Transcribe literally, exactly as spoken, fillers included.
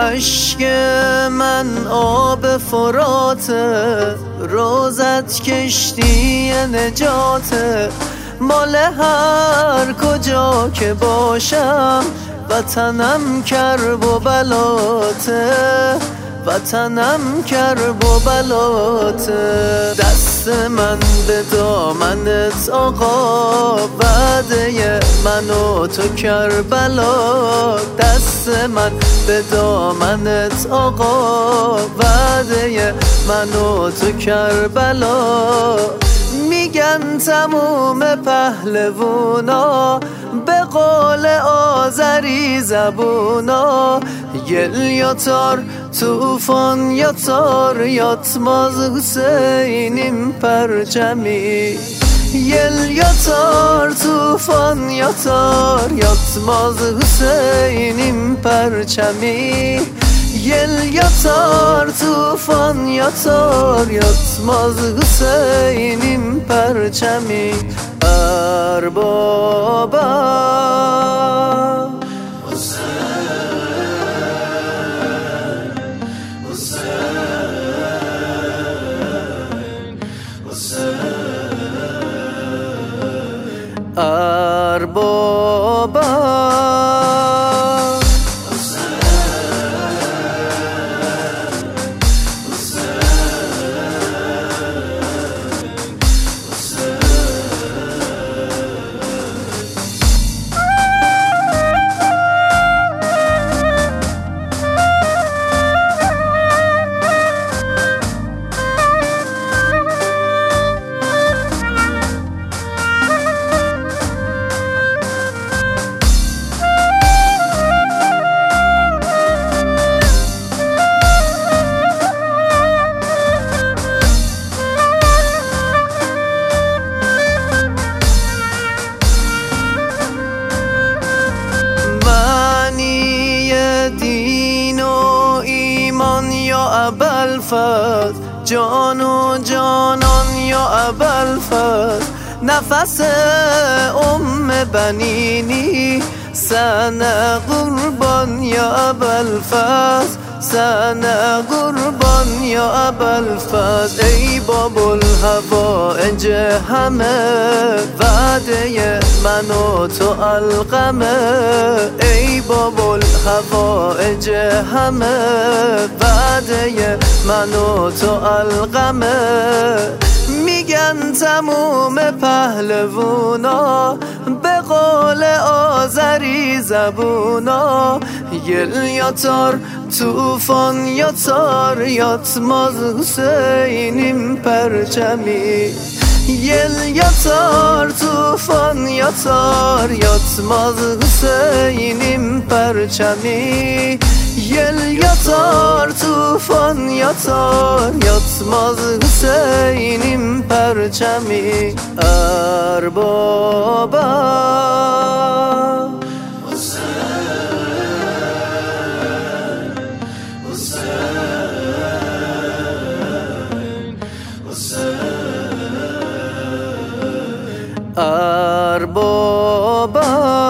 اشک من آب فراته، روزت کشتی نجاته. مال هر کجا که باشم وطنم کرب و بلاته، وطنم کرب و بلاته. دست من به دامنت آقا، وعده من و تو کربلا. دست من به دامنت آقا، وعده من و تو کربلا. میگن تموم پهلوونا به قول آذری زبونا، گل یا تار توفان یا تار یاتماز حسینیم پرچمی. یل یا تار توفان یا تار یاتماز حسینیم پرچمی. یل یا تار توفان یا تار یاتماز حسینیم پرچمی. اربابا اربابا دین و ایمان یا ابوالفضل، جان و جانان یا ابوالفضل. نفس ام بنینی سنه قربان یا ابوالفضل، سنه قربان یا ابوالفضل. ای باب الحوائج همه، وعده من و تو القمه. ای باب الحوائج همه، وعده من و تو القمه. میگن تموم پهلوونا به قول آذری زبونا، گل یا تار توفان یا تار یاتماز حسینیم پرچمی. یل یا تار توفان یا تار یاتماز حسینیم پرچمی. یل یا تار توفان یا تار یاتماز حسینیم پرچمی. اربابا اربابا